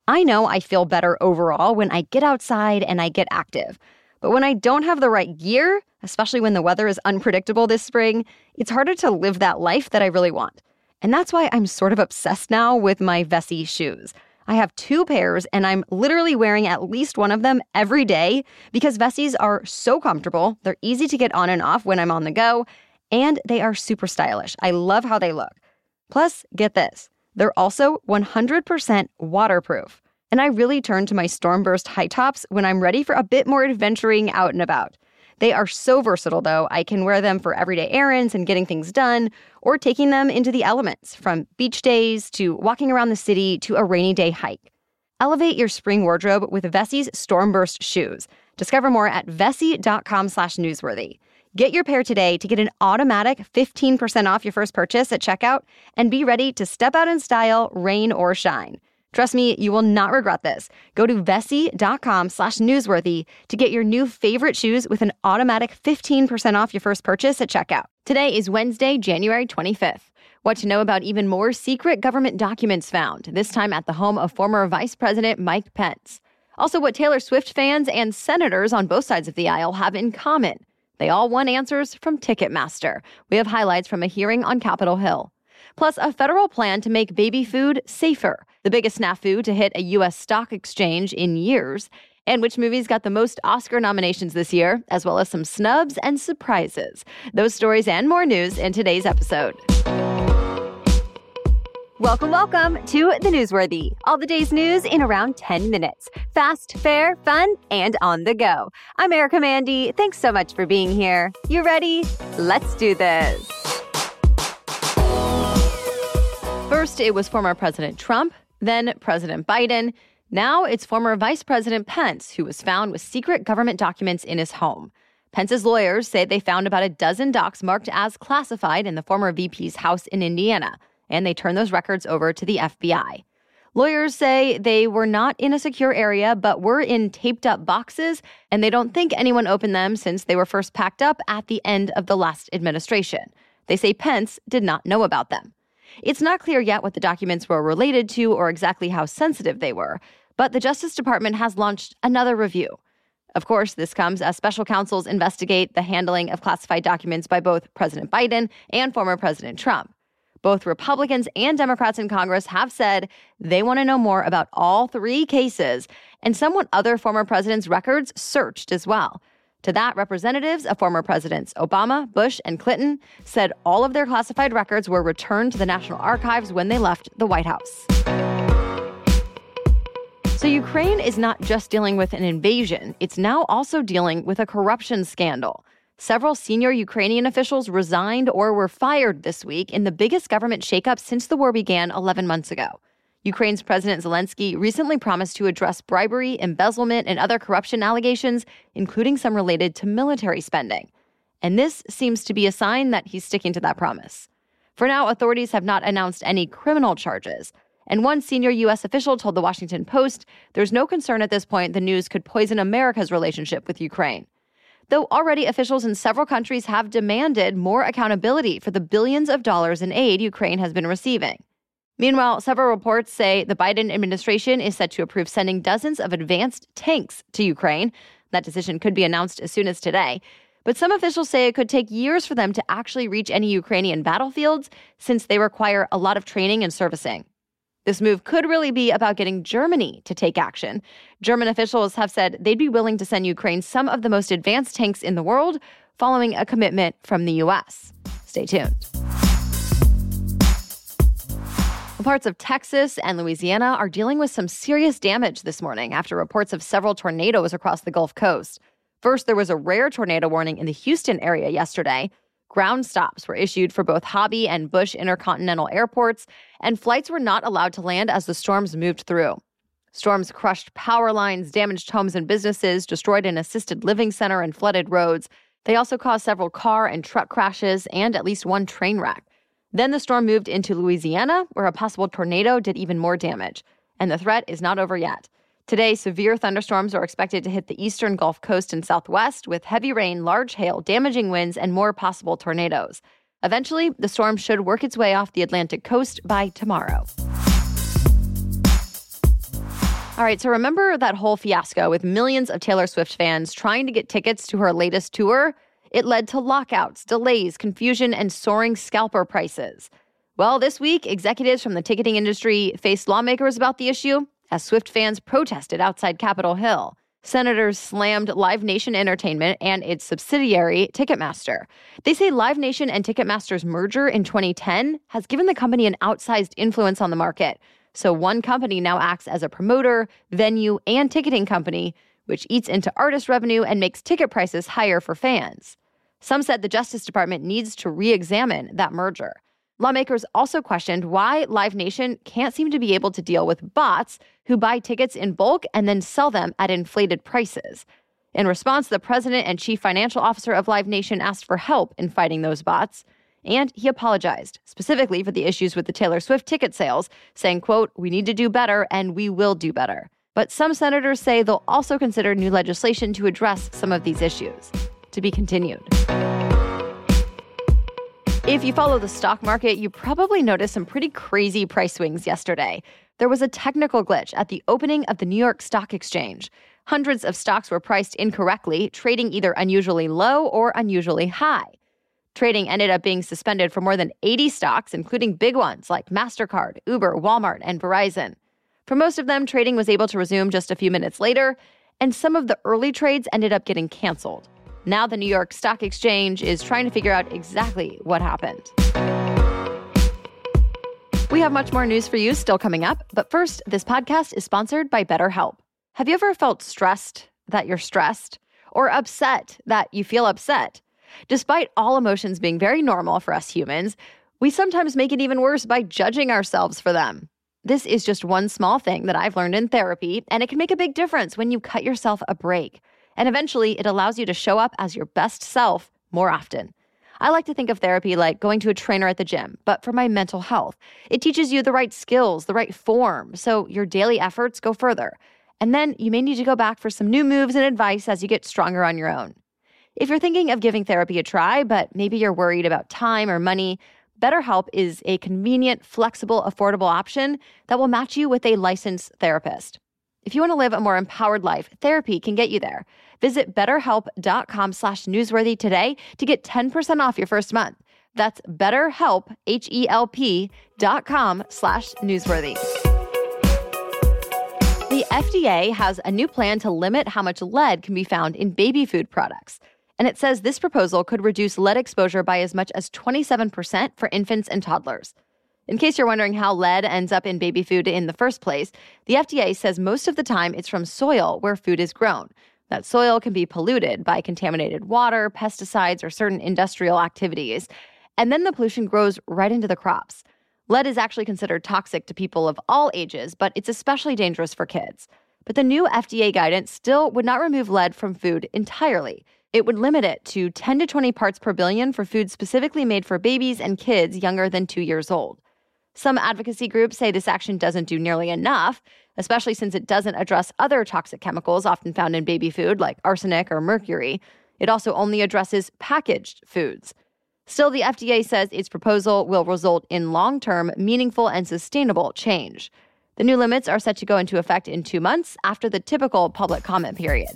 I know I feel better overall when I get outside and I get active. But when I don't have the right gear, especially when the weather is unpredictable this spring, it's harder to live that life that I really want. And that's why I'm sort of obsessed now with my Vessi shoes. I have 2 pairs, and I'm literally wearing at least one of them every day because Vessis are so comfortable, they're easy to get on and off when I'm on the go, and they are super stylish. I love how they look. Plus, get this, they're also 100% waterproof. And I really turn to my Stormburst high tops when I'm ready for a bit more adventuring out and about. They are so versatile, though. I can wear them for everyday errands and getting things done, or taking them into the elements, from beach days to walking around the city to a rainy day hike. Elevate your spring wardrobe with Vessi's Stormburst shoes. Discover more at vessi.com/newsworthy. Get your pair today to get an automatic 15% off your first purchase at checkout and be ready to step out in style, rain or shine. Trust me, you will not regret this. Go to vessi.com/newsworthy to get your new favorite shoes with an automatic 15% off your first purchase at checkout. Today is Wednesday, January 25th. What to know about even more secret government documents found, this time at the home of former Vice President Mike Pence. Also, what Taylor Swift fans and senators on both sides of the aisle have in common. They all want answers from Ticketmaster. We have highlights from a hearing on Capitol Hill. Plus, a federal plan to make baby food safer, the biggest snafu to hit a U.S. stock exchange in years, and which movies got the most Oscar nominations this year, as well as some snubs and surprises. Those stories and more news in today's episode. Welcome to The Newsworthy. All the day's news in around 10 minutes. Fast, fair, fun, and on the go. I'm Erica Mandy. Thanks so much for being here. You ready? Let's do this. First, it was former President Trump, then President Biden. Now it's former Vice President Pence, who was found with secret government documents in his home. Pence's lawyers say they found about a dozen docs marked as classified in the former VP's house in Indiana, and they turned those records over to the FBI. Lawyers say they were not in a secure area, but were in taped-up boxes, and they don't think anyone opened them since they were first packed up at the end of the last administration. They say Pence did not know about them. It's not clear yet what the documents were related to or exactly how sensitive they were, but the Justice Department has launched another review. Of course, this comes as special counsels investigate the handling of classified documents by both President Biden and former President Trump. Both Republicans and Democrats in Congress have said they want to know more about all 3 cases, and some want other former presidents' records searched as well. To that, representatives of former presidents Obama, Bush, and Clinton said all of their classified records were returned to the National Archives when they left the White House. So Ukraine is not just dealing with an invasion, it's now also dealing with a corruption scandal. Several senior Ukrainian officials resigned or were fired this week in the biggest government shakeup since the war began 11 months ago. Ukraine's President Zelensky recently promised to address bribery, embezzlement, and other corruption allegations, including some related to military spending. And this seems to be a sign that he's sticking to that promise. For now, authorities have not announced any criminal charges. And one senior U.S. official told the Washington Post there's no concern at this point the news could poison America's relationship with Ukraine. Though already officials in several countries have demanded more accountability for the billions of dollars in aid Ukraine has been receiving. Meanwhile, several reports say the Biden administration is set to approve sending dozens of advanced tanks to Ukraine. That decision could be announced as soon as today. But some officials say it could take years for them to actually reach any Ukrainian battlefields since they require a lot of training and servicing. This move could really be about getting Germany to take action. German officials have said they'd be willing to send Ukraine some of the most advanced tanks in the world, following a commitment from the U.S. Stay tuned. Parts of Texas and Louisiana are dealing with some serious damage this morning after reports of several tornadoes across the Gulf Coast. First, there was a rare tornado warning in the Houston area yesterday. Ground stops were issued for both Hobby and Bush intercontinental airports, and flights were not allowed to land as the storms moved through. Storms crushed power lines, damaged homes and businesses, destroyed an assisted living center, and flooded roads. They also caused several car and truck crashes and at least one train wreck. Then the storm moved into Louisiana, where a possible tornado did even more damage. And the threat is not over yet. Today, severe thunderstorms are expected to hit the eastern Gulf Coast and Southwest, with heavy rain, large hail, damaging winds, and more possible tornadoes. Eventually, the storm should work its way off the Atlantic coast by tomorrow. All right, so remember that whole fiasco with millions of Taylor Swift fans trying to get tickets to her latest tour? It led to lockouts, delays, confusion, and soaring scalper prices. Well, this week, executives from the ticketing industry faced lawmakers about the issue as Swift fans protested outside Capitol Hill. Senators slammed Live Nation Entertainment and its subsidiary, Ticketmaster. They say Live Nation and Ticketmaster's merger in 2010 has given the company an outsized influence on the market. So one company now acts as a promoter, venue, and ticketing company, which eats into artist revenue and makes ticket prices higher for fans. Some said the Justice Department needs to re-examine that merger. Lawmakers also questioned why Live Nation can't seem to be able to deal with bots who buy tickets in bulk and then sell them at inflated prices. In response, the president and chief financial officer of Live Nation asked for help in fighting those bots. And he apologized, specifically for the issues with the Taylor Swift ticket sales, saying, quote, "We need to do better and we will do better." But some senators say they'll also consider new legislation to address some of these issues. To be continued. If you follow the stock market, you probably noticed some pretty crazy price swings yesterday. There was a technical glitch at the opening of the New York Stock Exchange. Hundreds of stocks were priced incorrectly, trading either unusually low or unusually high. Trading ended up being suspended for more than 80 stocks, including big ones like MasterCard, Uber, Walmart, and Verizon. For most of them, trading was able to resume just a few minutes later, and some of the early trades ended up getting canceled. Now the New York Stock Exchange is trying to figure out exactly what happened. We have much more news for you still coming up, but first, this podcast is sponsored by BetterHelp. Have you ever felt stressed that you're stressed, or upset that you feel upset? Despite all emotions being very normal for us humans, we sometimes make it even worse by judging ourselves for them. This is just one small thing that I've learned in therapy, and it can make a big difference when you cut yourself a break. And eventually, it allows you to show up as your best self more often. I like to think of therapy like going to a trainer at the gym, but for my mental health. It teaches you the right skills, the right form, so your daily efforts go further. And then you may need to go back for some new moves and advice as you get stronger on your own. If you're thinking of giving therapy a try, but maybe you're worried about time or money, BetterHelp is a convenient, flexible, affordable option that will match you with a licensed therapist. If you want to live a more empowered life, therapy can get you there. Visit BetterHelp.com/newsworthy today to get 10% off your first month. That's BetterHelp, HELP.com/newsworthy. The FDA has a new plan to limit how much lead can be found in baby food products. And it says this proposal could reduce lead exposure by as much as 27% for infants and toddlers. In case you're wondering how lead ends up in baby food in the first place, the FDA says most of the time it's from soil where food is grown. That soil can be polluted by contaminated water, pesticides, or certain industrial activities. And then the pollution grows right into the crops. Lead is actually considered toxic to people of all ages, but it's especially dangerous for kids. But the new FDA guidance still would not remove lead from food entirely. It would limit it to 10 to 20 parts per billion for food specifically made for babies and kids younger than 2 years old. Some advocacy groups say this action doesn't do nearly enough, especially since it doesn't address other toxic chemicals often found in baby food like arsenic or mercury. It also only addresses packaged foods. Still, the FDA says its proposal will result in long-term, meaningful, and sustainable change. The new limits are set to go into effect in 2 months after the typical public comment period.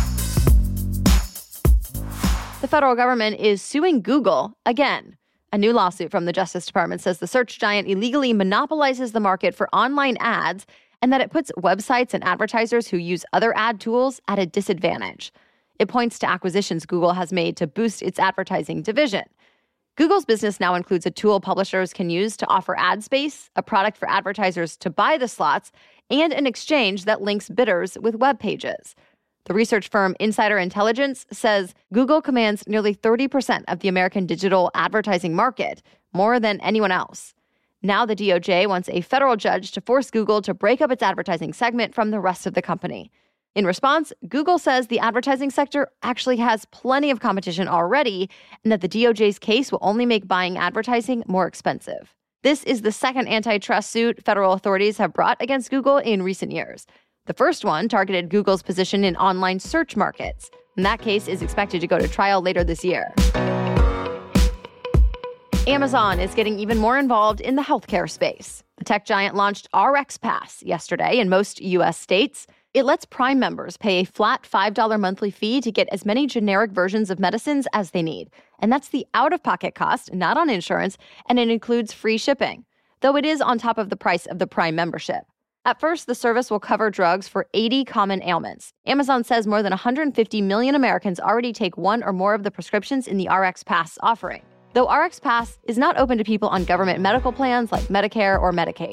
The federal government is suing Google again. A new lawsuit from the Justice Department says the search giant illegally monopolizes the market for online ads and that it puts websites and advertisers who use other ad tools at a disadvantage. It points to acquisitions Google has made to boost its advertising division. Google's business now includes a tool publishers can use to offer ad space, a product for advertisers to buy the slots, and an exchange that links bidders with web pages. The research firm Insider Intelligence says Google commands nearly 30% of the American digital advertising market, more than anyone else. Now the DOJ wants a federal judge to force Google to break up its advertising segment from the rest of the company. In response, Google says the advertising sector actually has plenty of competition already and that the DOJ's case will only make buying advertising more expensive. This is the second antitrust suit federal authorities have brought against Google in recent years. The first one targeted Google's position in online search markets, and that case is expected to go to trial later this year. Amazon is getting even more involved in the healthcare space. The tech giant launched RxPass yesterday in most U.S. states. It lets Prime members pay a flat $5 monthly fee to get as many generic versions of medicines as they need. And that's the out-of-pocket cost, not on insurance, and it includes free shipping, though it is on top of the price of the Prime membership. At first, the service will cover drugs for 80 common ailments. Amazon says more than 150 million Americans already take one or more of the prescriptions in the RxPass offering, though RxPass is not open to people on government medical plans like Medicare or Medicaid.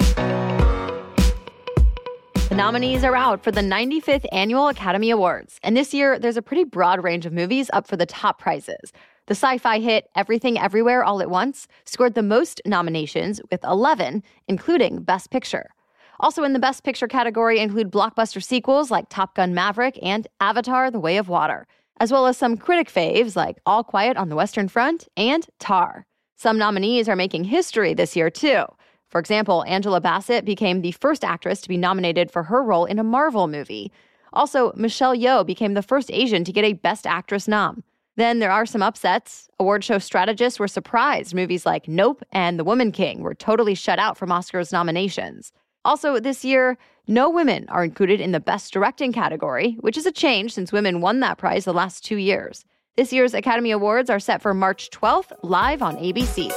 The nominees are out for the 95th Annual Academy Awards, and this year there's a pretty broad range of movies up for the top prizes. The sci-fi hit Everything Everywhere All at Once scored the most nominations with 11, including Best Picture. Also in the Best Picture category include blockbuster sequels like Top Gun Maverick and Avatar: The Way of Water, as well as some critic faves like All Quiet on the Western Front and Tar. Some nominees are making history this year, too. For example, Angela Bassett became the first actress to be nominated for her role in a Marvel movie. Also, Michelle Yeoh became the first Asian to get a Best Actress nom. Then there are some upsets. Award show strategists were surprised movies like Nope and The Woman King were totally shut out from Oscars nominations. Also, this year, no women are included in the Best Directing category, which is a change since women won that prize the last 2 years. This year's Academy Awards are set for March 12th, live on ABC.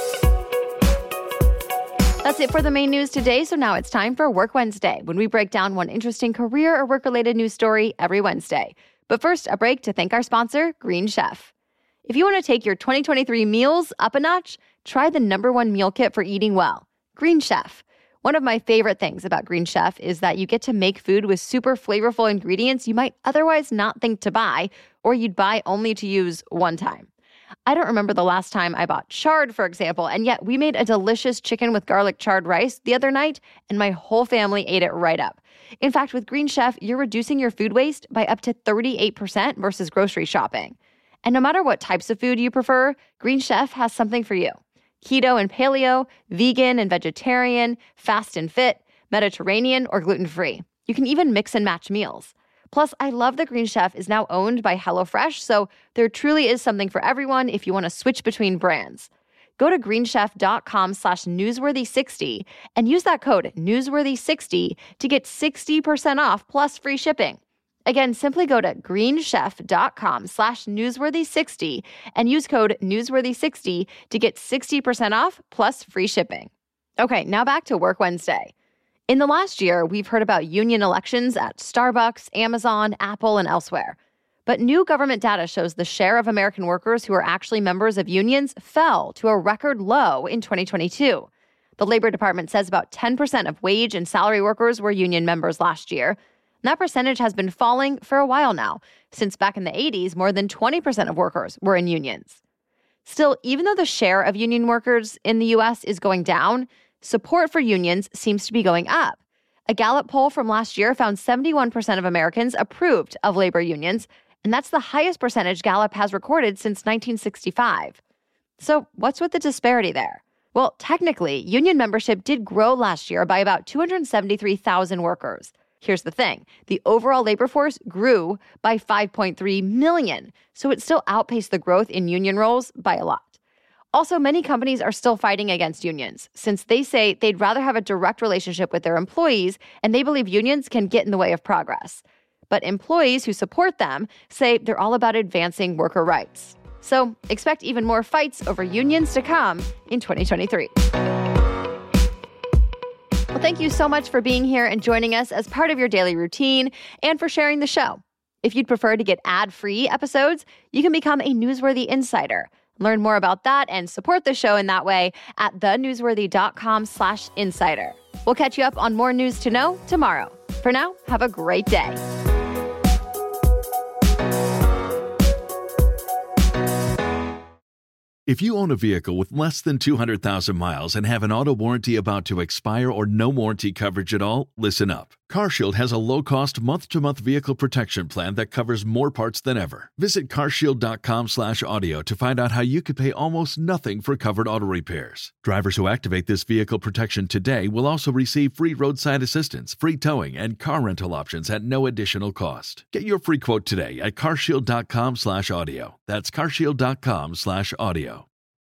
That's it for the main news today, so now it's time for Work Wednesday, when we break down one interesting career or work-related news story every Wednesday. But first, a break to thank our sponsor, Green Chef. If you want to take your 2023 meals up a notch, try the #1 meal kit for eating well, Green Chef. One of my favorite things about Green Chef is that you get to make food with super flavorful ingredients you might otherwise not think to buy, or you'd buy only to use one time. I don't remember the last time I bought chard, for example, and yet we made a delicious chicken with garlic chard rice the other night, and my whole family ate it right up. In fact, with Green Chef, you're reducing your food waste by up to 38% versus grocery shopping. And no matter what types of food you prefer, Green Chef has something for you. Keto and paleo, vegan and vegetarian, fast and fit, Mediterranean, or gluten-free. You can even mix and match meals. Plus, I love that Green Chef is now owned by HelloFresh, so there truly is something for everyone if you want to switch between brands. Go to greenchef.com/newsworthy60 and use that code newsworthy60 to get 60% off plus free shipping. Again, simply go to greenchef.com/newsworthy60 and use code newsworthy60 to get 60% off plus free shipping. Okay, now back to Work Wednesday. In the last year, we've heard about union elections at Starbucks, Amazon, Apple, and elsewhere. But new government data shows the share of American workers who are actually members of unions fell to a record low in 2022. The Labor Department says about 10% of wage and salary workers were union members last year. That percentage has been falling for a while now. Since back in the 80s, more than 20% of workers were in unions. Still, even though the share of union workers in the U.S. is going down, support for unions seems to be going up. A Gallup poll from last year found 71% of Americans approved of labor unions, and that's the highest percentage Gallup has recorded since 1965. So what's with the disparity there? Well, technically, union membership did grow last year by about 273,000 workers. Here's the thing. The overall labor force grew by 5.3 million, so it still outpaced the growth in union roles by a lot. Also, many companies are still fighting against unions, since they say they'd rather have a direct relationship with their employees, and they believe unions can get in the way of progress. But employees who support them say they're all about advancing worker rights. So expect even more fights over unions to come in 2023. Well, thank you so much for being here and joining us as part of your daily routine and for sharing the show. If you'd prefer to get ad-free episodes, you can become a Newsworthy Insider. Learn more about that and support the show in that way at thenewsworthy.com/insider. We'll catch you up on more news to know tomorrow. For now, have a great day. If you own a vehicle with less than 200,000 miles and have an auto warranty about to expire or no warranty coverage at all, listen up. CarShield has a low-cost month-to-month vehicle protection plan that covers more parts than ever. Visit carshield.com/audio to find out how you could pay almost nothing for covered auto repairs. Drivers who activate this vehicle protection today will also receive free roadside assistance, free towing, and car rental options at no additional cost. Get your free quote today at carshield.com/audio. That's carshield.com/audio.